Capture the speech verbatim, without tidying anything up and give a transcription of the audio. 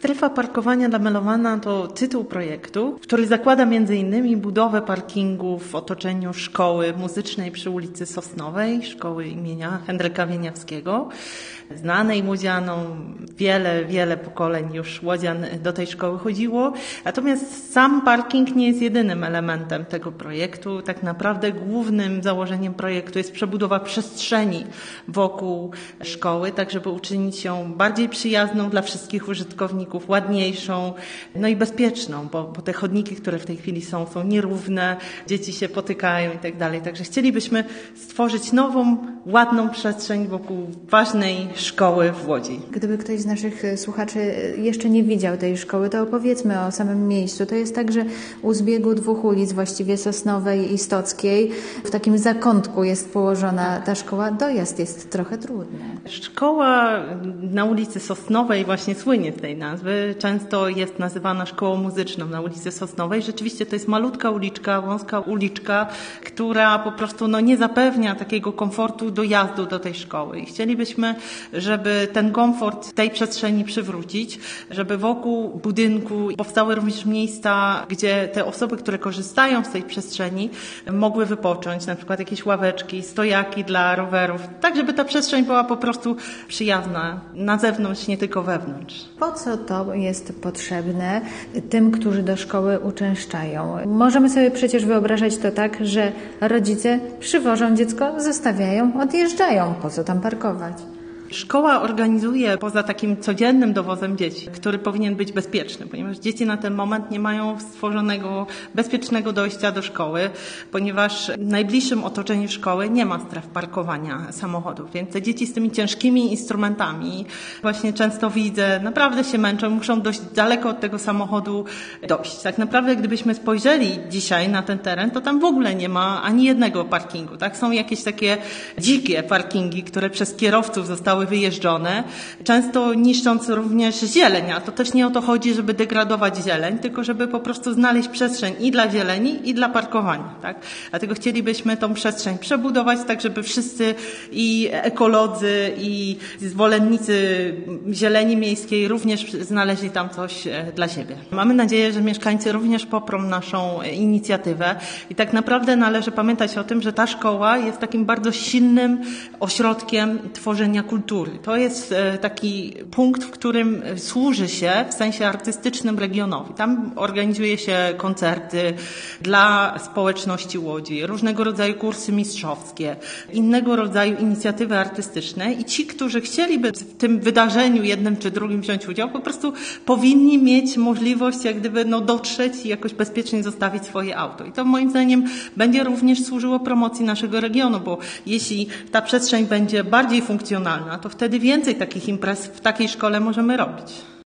Strefa parkowania dla Melowana to tytuł projektu, który zakłada między innymi budowę parkingu w otoczeniu szkoły muzycznej przy ulicy Sosnowej, szkoły imienia Henryka Wieniawskiego, znanej łodzianom. Wiele, wiele pokoleń już łodzian do tej szkoły chodziło. Natomiast sam parking nie jest jedynym elementem tego projektu. Tak naprawdę głównym założeniem projektu jest przebudowa przestrzeni wokół szkoły, tak żeby uczynić ją bardziej przyjazną dla wszystkich użytkowników, ładniejszą, no i bezpieczną, bo, bo te chodniki, które w tej chwili są, są nierówne, dzieci się potykają i tak dalej. Także chcielibyśmy stworzyć nową, ładną przestrzeń wokół ważnej szkoły w Łodzi. Gdyby ktoś z naszych słuchaczy jeszcze nie widział tej szkoły, to opowiedzmy o samym miejscu. To jest tak, że u zbiegu dwóch ulic, właściwie Sosnowej i Stockiej, w takim zakątku jest położona ta szkoła. Dojazd jest trochę trudny. Szkoła na ulicy Sosnowej właśnie słynie z tej nazwy. Często jest nazywana szkołą muzyczną na ulicy Sosnowej. Rzeczywiście to jest malutka uliczka, wąska uliczka, która po prostu no, nie zapewnia takiego komfortu dojazdu do tej szkoły. I chcielibyśmy, żeby ten komfort tej przestrzeni przywrócić, żeby wokół budynku powstały również miejsca, gdzie te osoby, które korzystają z tej przestrzeni, mogły wypocząć, na przykład jakieś ławeczki, stojaki dla rowerów, tak żeby ta przestrzeń była po prostu przyjazna na zewnątrz, nie tylko wewnątrz. Po co to jest potrzebne tym, którzy do szkoły uczęszczają? Możemy sobie przecież wyobrażać to tak, że rodzice przywożą dziecko, zostawiają, odjeżdżają. Po co tam parkować? Szkoła organizuje poza takim codziennym dowozem dzieci, który powinien być bezpieczny, ponieważ dzieci na ten moment nie mają stworzonego bezpiecznego dojścia do szkoły, ponieważ w najbliższym otoczeniu szkoły nie ma stref parkowania samochodów, więc te dzieci z tymi ciężkimi instrumentami właśnie często widzę, naprawdę się męczą, muszą dość daleko od tego samochodu dojść. Tak naprawdę gdybyśmy spojrzeli dzisiaj na ten teren, to tam w ogóle nie ma ani jednego parkingu, tak? Są jakieś takie dzikie parkingi, które przez kierowców zostały wyjeżdżone, często niszcząc również zieleń, a to też nie o to chodzi, żeby degradować zieleń, tylko żeby po prostu znaleźć przestrzeń i dla zieleni, i dla parkowania, tak? Dlatego chcielibyśmy tą przestrzeń przebudować tak, żeby wszyscy i ekolodzy, i zwolennicy zieleni miejskiej również znaleźli tam coś dla siebie. Mamy nadzieję, że mieszkańcy również poprą naszą inicjatywę i tak naprawdę należy pamiętać o tym, że ta szkoła jest takim bardzo silnym ośrodkiem tworzenia kultury. To jest taki punkt, w którym służy się w sensie artystycznym regionowi. Tam organizuje się koncerty dla społeczności Łodzi, różnego rodzaju kursy mistrzowskie, innego rodzaju inicjatywy artystyczne i ci, którzy chcieliby w tym wydarzeniu jednym czy drugim wziąć udział, po prostu powinni mieć możliwość jak gdyby no, dotrzeć i jakoś bezpiecznie zostawić swoje auto. I to moim zdaniem będzie również służyło promocji naszego regionu, bo jeśli ta przestrzeń będzie bardziej funkcjonalna, to wtedy więcej takich imprez w takiej szkole możemy robić.